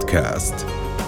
بودكاست.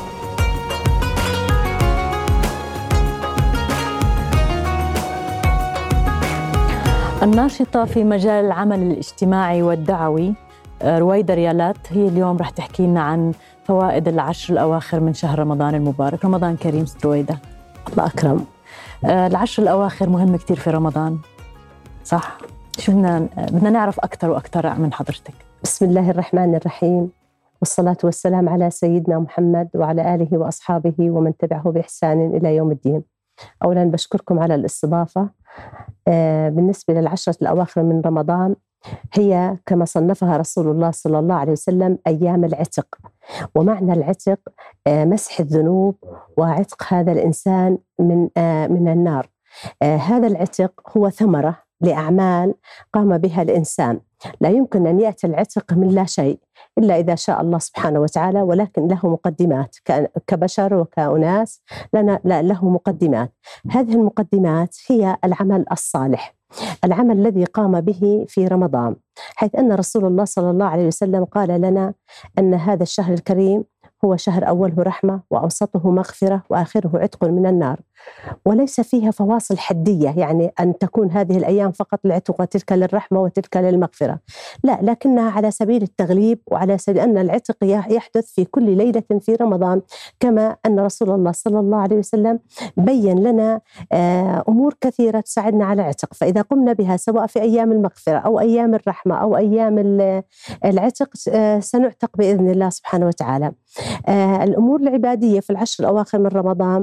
الناشطة في مجال العمل الاجتماعي والدعوي رويدة ريالات هي اليوم رح تحكي لنا عن فوائد العشر الأواخر من شهر رمضان المبارك. رمضان كريم ست رويدة. الله أكرم. العشر الأواخر مهم كتير في رمضان، صح؟ شو بدنا نعرف أكثر وأكثر من حضرتك. بسم الله الرحمن الرحيم، والصلاة والسلام على سيدنا محمد وعلى آله وأصحابه ومن تبعه بإحسان إلى يوم الدين. أولا بشكركم على الاستضافة. بالنسبة للعشرة الأواخر من رمضان، هي كما صنفها رسول الله صلى الله عليه وسلم أيام العتق، ومعنى العتق مسح الذنوب وعتق هذا الإنسان من النار. هذا العتق هو ثمرة لأعمال قام بها الإنسان. لا يمكن أن يأتي العتق من لا شيء إلا إذا شاء الله سبحانه وتعالى، ولكن له مقدمات كبشر وكأناس له مقدمات. هذه المقدمات هي العمل الصالح، العمل الذي قام به في رمضان، حيث أن رسول الله صلى الله عليه وسلم قال لنا أن هذا الشهر الكريم هو شهر أوله رحمة وأوسطه مغفرة وآخره عتق من النار، وليس فيها فواصل حدية، يعني أن تكون هذه الأيام فقط العتق وتلك للرحمة وتلك للمغفرة، لا، لكنها على سبيل التغليب وعلى سبيل أن العتق يحدث في كل ليلة في رمضان، كما أن رسول الله صلى الله عليه وسلم بيّن لنا أمور كثيرة تساعدنا على العتق، فإذا قمنا بها سواء في أيام المغفرة أو أيام الرحمة أو أيام العتق سنعتق بإذن الله سبحانه وتعالى. الأمور العبادية في العشر الأواخر من رمضان،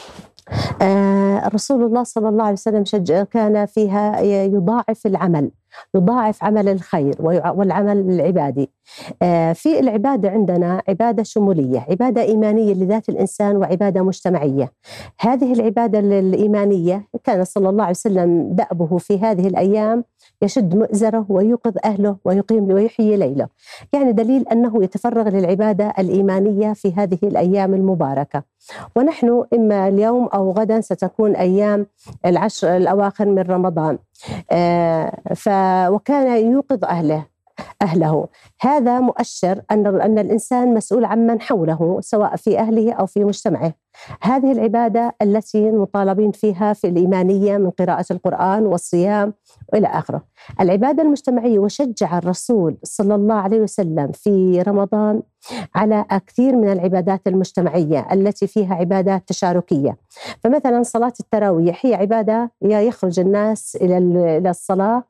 رسول الله صلى الله عليه وسلم كان فيها يضاعف عمل الخير والعمل العبادي. في العبادة عندنا عبادة شمولية، عبادة إيمانية لذات الإنسان وعبادة مجتمعية. هذه العبادة الإيمانية كان صلى الله عليه وسلم دأبه في هذه الأيام يشد مئزره ويوقظ أهله ويقيم ويحيي ليله، يعني دليل أنه يتفرغ للعبادة الإيمانية في هذه الأيام المباركة. ونحن إما اليوم أو غدا ستكون أيام العشر الأواخر من رمضان، وكان يوقظ أهله. هذا مؤشر أن الإنسان مسؤول عن من حوله سواء في أهله أو في مجتمعه. هذه العبادة التي مطالبين فيها في الإيمانية من قراءة القرآن والصيام وإلى آخره. العبادة المجتمعية، وشجع الرسول صلى الله عليه وسلم في رمضان على كثير من العبادات المجتمعية التي فيها عبادات تشاركية. فمثلا صلاة التراويح هي عبادة يخرج الناس إلى الصلاة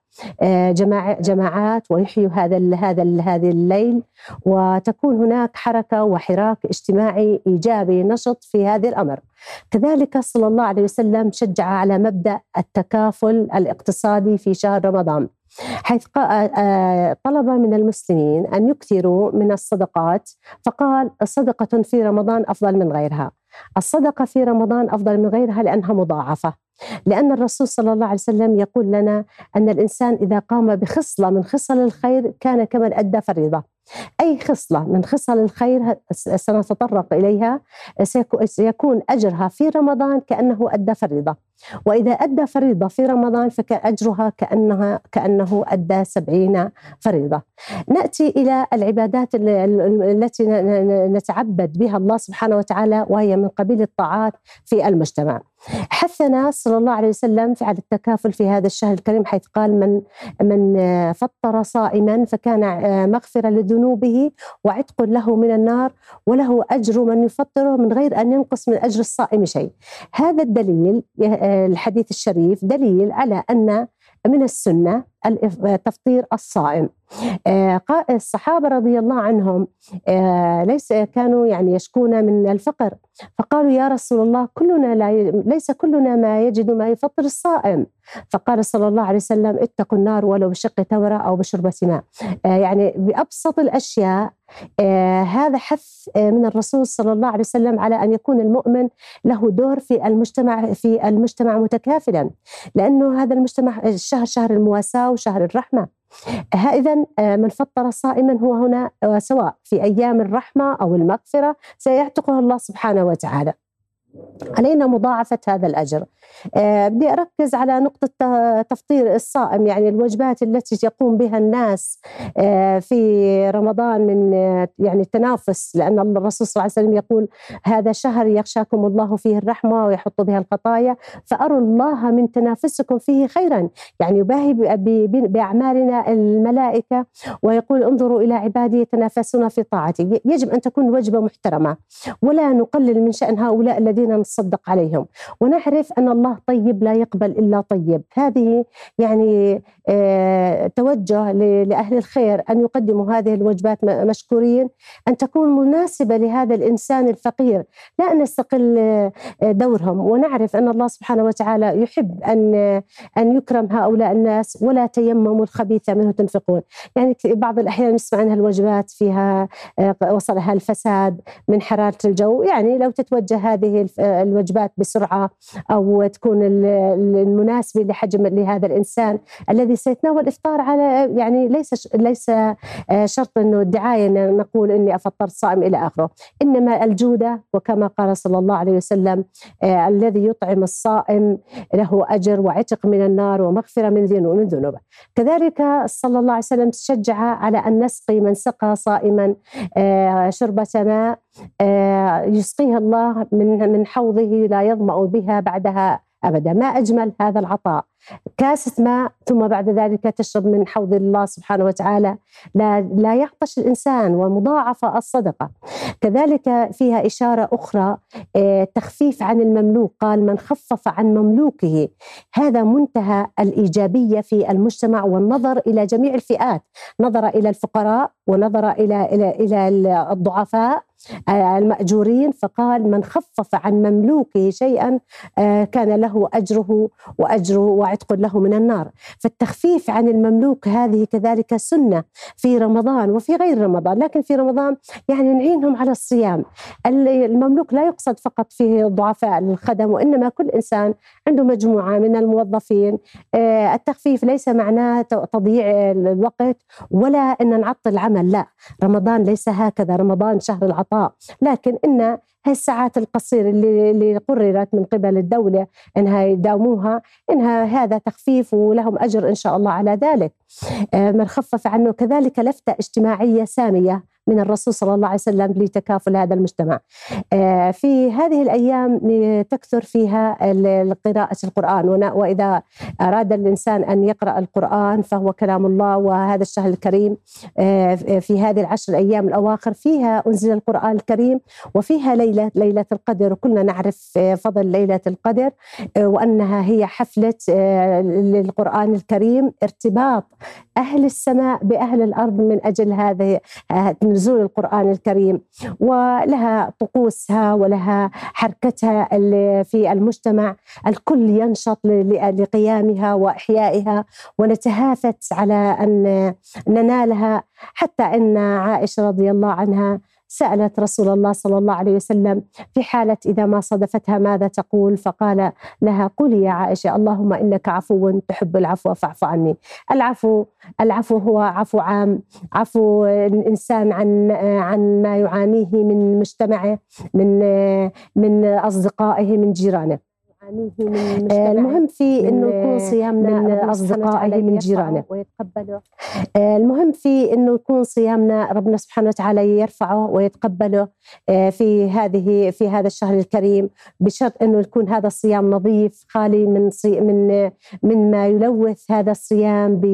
جماعات ويحيوا هذا الليل، وتكون هناك حركة وحراك اجتماعي إيجابي نشط في هذا الأمر. كذلك صلى الله عليه وسلم شجع على مبدأ التكافل الاقتصادي في شهر رمضان، حيث طلب من المسلمين أن يكثروا من الصدقات، فقال الصدقة في رمضان أفضل من غيرها. الصدقة في رمضان أفضل من غيرها لأنها مضاعفة، لأن الرسول صلى الله عليه وسلم يقول لنا أن الإنسان إذا قام بخصلة من خصال الخير كان كمن أدى فريضة. أي خصلة من خصال الخير سنتطرق إليها سيكون أجرها في رمضان كأنه أدى فريضة، وإذا أدى فريضة في رمضان فكان أجرها كأنه أدى 70 فريضة. نأتي إلى العبادات التي نتعبد بها الله سبحانه وتعالى، وهي من قبيل الطاعات في المجتمع. حثنا صلى الله عليه وسلم على التكافل في هذا الشهر الكريم، حيث قال من فطر صائما فكان مغفرة لذنوبه وعتق له من النار، وله أجر من يفطره من غير أن ينقص من أجر الصائم شيء. هذا الدليل، الحديث الشريف دليل على أن من السنة تفطير الصائم. الصحابة رضي الله عنهم ليس كانوا يشكون من الفقر، فقالوا يا رسول الله ليس كلنا ما يجد ما يفطر الصائم، فقال صلى الله عليه وسلم اتقوا النار ولو بشق تمرة أو بشربة ماء. يعني بأبسط الأشياء هذا حث من الرسول صلى الله عليه وسلم على أن يكون المؤمن له دور في المجتمع متكافلا، لأنه هذا المجتمع شهر المواساة وشهر الرحمة. إذن من فطر صائما هو هنا سواء في أيام الرحمة أو المغفرة سيعتقه الله سبحانه وتعالى. علينا مضاعفة هذا الأجر. بدي أركز على نقطة تفطير الصائم، يعني الوجبات التي يقوم بها الناس في رمضان من يعني التنافس، لأن الرسول صلى الله عليه وسلم يقول هذا شهر يغشاكم الله فيه الرحمة ويحط بها الخطايا، فأروا الله من تنافسكم فيه خيرا. يعني يباهي بأعمالنا الملائكة ويقول انظروا إلى عبادي يتنافسون في طاعتي. يجب أن تكون وجبة محترمة، ولا نقلل من شأن هؤلاء الذين نصدق عليهم، ونعرف أن الله طيب لا يقبل إلا طيب. هذه يعني توجه لأهل الخير أن يقدموا هذه الوجبات مشكورين، أن تكون مناسبة لهذا الإنسان الفقير، لا نستقل دورهم. ونعرف أن الله سبحانه وتعالى يحب أن يكرم هؤلاء الناس، ولا تيمموا الخبيث منه تنفقون. يعني بعض الأحيان نسمع أنها الوجبات فيها وصلها الفساد من حرارة الجو، يعني لو تتوجه هذه الوجبات بسرعة أو تكون المناسبة لحجم لهذا الإنسان الذي سيتناول الإفطار، على يعني ليس شرط أنه الدعاية أن نقول إني أفطرت صائم إلى آخره، إنما الجودة، وكما قال صلى الله عليه وسلم الذي يطعم الصائم له أجر وعتق من النار ومغفرة من ذنوبه. كذلك صلى الله عليه وسلم شجع على أن نسقي من سقى صائما شربة ماء يسقيها الله من حوضه لا يظمأ بها بعدها أبدا. ما أجمل هذا العطاء، كاسة ماء ثم بعد ذلك تشرب من حوض الله سبحانه وتعالى، لا يعطش الإنسان، ومضاعفة الصدقة. كذلك فيها إشارة أخرى، تخفيف عن المملوك، قال من خفف عن مملوكه. هذا منتهى الإيجابية في المجتمع، والنظر إلى جميع الفئات، نظر إلى الفقراء ونظر إلى الضعفاء المأجورين، فقال من خفف عن مملوكه شيئا كان له أجره وعتق له من النار. فالتخفيف عن المملوك هذه كذلك سنة في رمضان وفي غير رمضان، لكن في رمضان يعني نعينهم على الصيام. المملوك لا يقصد فقط فيه الضعفاء الخدم، وإنما كل إنسان عنده مجموعة من الموظفين. التخفيف ليس معناه تضييع الوقت ولا أن نعطل العمل، لا، رمضان ليس هكذا، رمضان شهر العطاء، لكن إن الساعات القصيرة اللي قررت من قبل الدولة أنها يداوموها، إنها هذا تخفيف ولهم أجر إن شاء الله على ذلك. من خفف عنه. كذلك لفتة اجتماعية سامية من الرسول صلى الله عليه وسلم لتكافل هذا المجتمع. في هذه الأيام تكثر فيها قراءة القرآن، وإذا أراد الإنسان أن يقرأ القرآن فهو كلام الله. وهذا الشهر الكريم في هذه العشر الأيام الأواخر فيها أنزل القرآن الكريم، وفيها ليلة القدر، وكلنا نعرف فضل ليلة القدر، وأنها هي حفلة للقرآن الكريم، ارتباط أهل السماء بأهل الأرض من أجل هذا نزول القرآن الكريم، ولها طقوسها ولها حركتها في المجتمع. الكل ينشط لقيامها وإحيائها، ونتهافت على أن ننالها، حتى أن عائشة رضي الله عنها سألت رسول الله صلى الله عليه وسلم في حالة إذا ما صدفتها ماذا تقول، فقال لها قولي يا عائشة اللهم إنك عفو تحب العفو فاعف عني. العفو هو عفو عام، عفو الإنسان عن ما يعانيه من مجتمعه، من أصدقائه، من جيرانه. المهم في انه يكون صيامنا من اصدقائه من جيرانه ويتقبله. المهم في انه يكون صيامنا ربنا سبحانه وتعالى يرفعه ويتقبله في هذا الشهر الكريم، بشرط انه يكون هذا الصيام نظيف خالي من ما يلوث هذا الصيام ب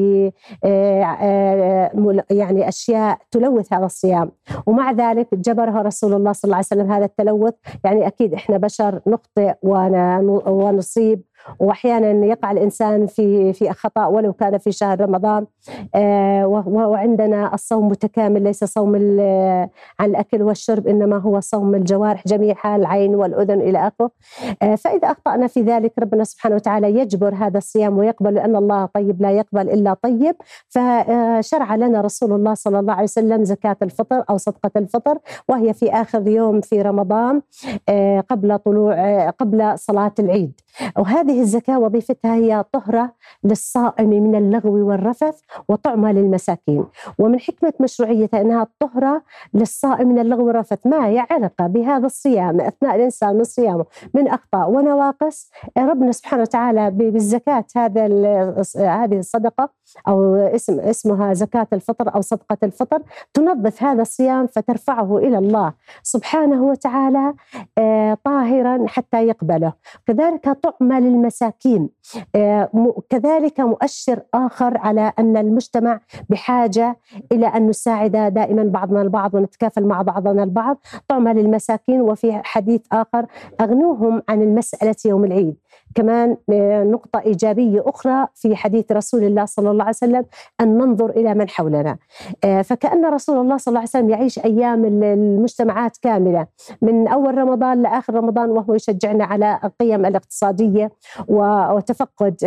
يعني اشياء تلوث هذا الصيام. ومع ذلك جبره رسول الله صلى الله عليه وسلم هذا التلوث. يعني اكيد احنا بشر نخطئ ونصيب، واحيانا يقع الانسان في خطا ولو كان في شهر رمضان. وعندنا الصوم متكامل، ليس صوم عن الاكل والشرب، انما هو صوم الجوارح جميعها، العين والاذن الى اخره. فاذا اخطانا في ذلك ربنا سبحانه وتعالى يجبر هذا الصيام ويقبل، لان الله طيب لا يقبل الا طيب. فشرع لنا رسول الله صلى الله عليه وسلم زكاة الفطر او صدقة الفطر، وهي في اخر يوم في رمضان قبل صلاة العيد. وهذه هذه الزكاة وظيفتها هي طهرة للصائم من اللغو والرفث وطعمة للمساكين. ومن حكمة مشروعيتها أنها طهرة للصائم من اللغو والرفث ما يعلق بهذا الصيام أثناء الإنسان من صيامه من أخطاء ونواقص. ربنا سبحانه وتعالى بالزكاة هذه الصدقة أو اسمها زكاة الفطر أو صدقة الفطر تنظف هذا الصيام فترفعه إلى الله سبحانه وتعالى طاهرا حتى يقبله. كذلك طعمة للمساكين، كذلك مؤشر آخر على أن المجتمع بحاجة إلى أن نساعد دائما بعضنا البعض ونتكافل مع بعضنا البعض. طعمة للمساكين. وفي حديث آخر أغنوهم عن المسألة يوم العيد. كمان نقطة إيجابية أخرى في حديث رسول الله صلى الله عليه وسلم أن ننظر إلى من حولنا. فكأن رسول الله صلى الله عليه وسلم يعيش أيام المجتمعات كاملة من أول رمضان لآخر رمضان وهو يشجعنا على القيم الاقتصادية وتفقد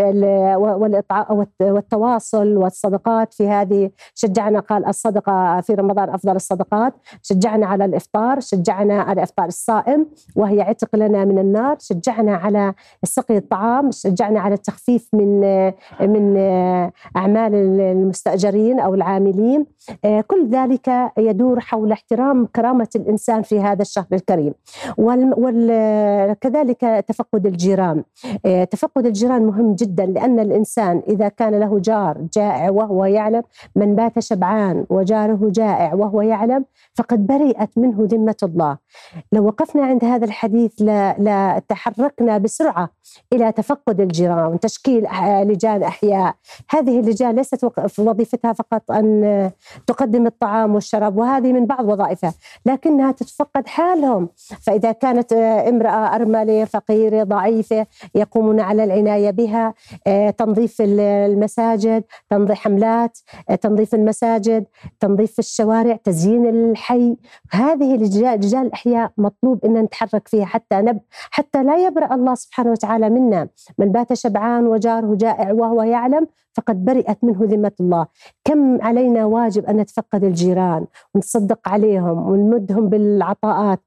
والتواصل والصدقات. في هذه شجعنا، قال الصدقة في رمضان أفضل الصدقات. شجعنا على الإفطار، شجعنا على إفطار الصائم وهي عتق لنا من النار. شجعنا على سقي الطعام، شجعنا على التخفيف من أعمال المستأجرين أو العاملين. كل ذلك يدور حول احترام كرامة الإنسان في هذا الشهر الكريم. وكذلك تفقد الجيران. تفقد الجيران مهم جدا، لأن الإنسان إذا كان له جار جائع وهو يعلم، من بات شبعان وجاره جائع وهو يعلم فقد برئت منه ذمة الله. لو وقفنا عند هذا الحديث لا تحركنا بسرعة إلى تفقد الجيران وتشكيل لجان أحياء. هذه اللجان ليست وظيفتها فقط أن تقدم الطعام والشراب، وهذه من بعض وظائفها، لكنها تتفقد حالهم. فإذا كانت امرأة أرملة فقيرة ضعيفة يقومون على العناية بها. تنظيف المساجد، تنظيف حملات تنظيف المساجد، تنظيف الشوارع، تزيين الحي. هذه رجال الأحياء مطلوب أن نتحرك فيها حتى لا يبرأ الله سبحانه وتعالى منا. من بات شبعان وجاره جائع وهو يعلم فقد برئت منه ذمة الله. كم علينا واجب أن نتفقد الجيران ونتصدق عليهم ونمدهم بالعطاءات.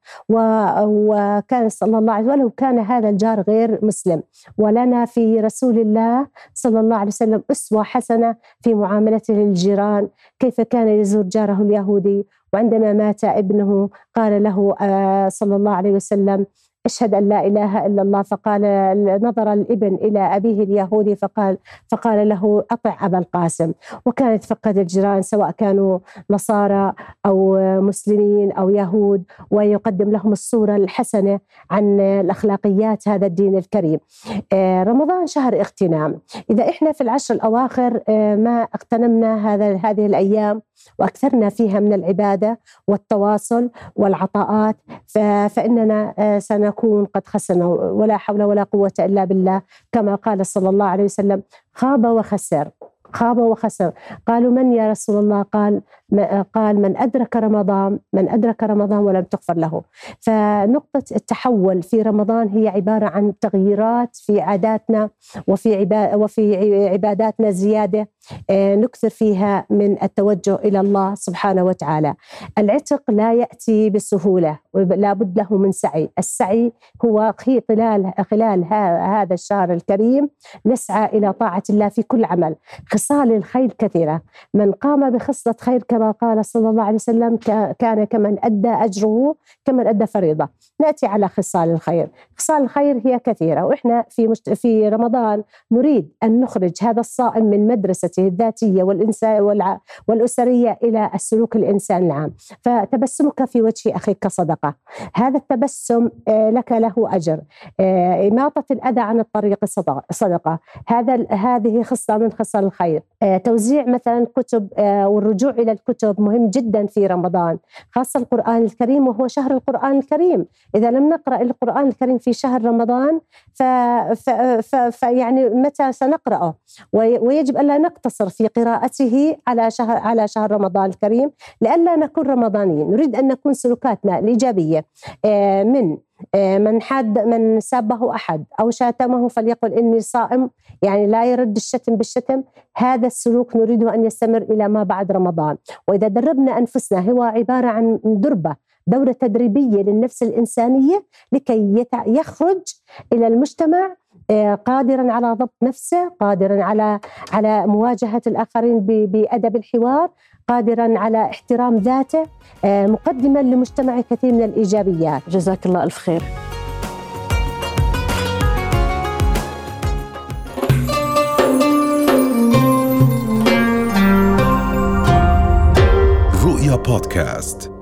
وكان صلى الله عليه وسلم ولو كان هذا الجار غير مسلم. ولنا في رسول الله صلى الله عليه وسلم أسوة حسنة في معاملته للجيران، كيف كان يزور جاره اليهودي، وعندما مات ابنه قال له صلى الله عليه وسلم أشهد أن لا إله إلا الله. فقال نظر الابن إلى أبيه اليهودي فقال له أطع أبا القاسم. وكان يتفقد الجيران سواء كانوا نصارى أو مسلمين أو يهود، ويقدم لهم الصورة الحسنة عن الأخلاقيات هذا الدين الكريم. رمضان شهر اغتنام. إذا إحنا في العشر الأواخر ما اغتنمنا هذه الأيام وأكثرنا فيها من العبادة والتواصل والعطاءات فإننا سنكون قد خسرنا، ولا حول ولا قوة إلا بالله. كما قال صلى الله عليه وسلم خاب وخسر. قالوا من يا رسول الله؟ قال من أدرك رمضان ولم تغفر له. فنقطة التحول في رمضان هي عبارة عن تغييرات في عاداتنا وفي عباداتنا زيادة نكثر فيها من التوجه إلى الله سبحانه وتعالى. العتق لا يأتي بسهولة ولا بد له من سعي. السعي هو خلال هذا الشهر الكريم نسعى إلى طاعة الله في كل عمل. خصال الخير كثيرة، من قام بخصلة خير كما قال صلى الله عليه وسلم كان كمن أدى أجره كمن أدى فريضة. نأتي على خصال الخير. خصال الخير هي كثيرة، وإحنا في رمضان نريد أن نخرج هذا الصائم من مدرسته الذاتية والأسرية إلى السلوك الإنسان العام. فتبسمك في وجه أخيك صدقة. هذا التبسم لك له أجر. إماطة الأذى عن الطريق صدقة. هذه خصلة من خصال الخير. توزيع مثلا كتب والرجوع إلى الكتب مهم جدا في رمضان، خاصة القرآن الكريم وهو شهر القرآن الكريم. إذا لم نقرأ القرآن الكريم في شهر رمضان يعني متى سنقرأه؟ ويجب ألا نقتصر في قراءته على شهر رمضان الكريم لئلا نكون رمضانيين. نريد أن نكون سلوكاتنا الإيجابية من سابه أحد أو شاتمه فليقل إني صائم، يعني لا يرد الشتم بالشتم. هذا السلوك نريده أن يستمر إلى ما بعد رمضان. وإذا دربنا أنفسنا، هو عبارة عن دربة دورة تدريبية للنفس الإنسانية لكي يخرج إلى المجتمع قادرا على ضبط نفسه، قادرا على مواجهة الآخرين بأدب الحوار، قادرا على احترام ذاته، مقدما لمجتمع كثير من الإيجابيات. جزاك الله ألف خير. رؤيا بودكاست.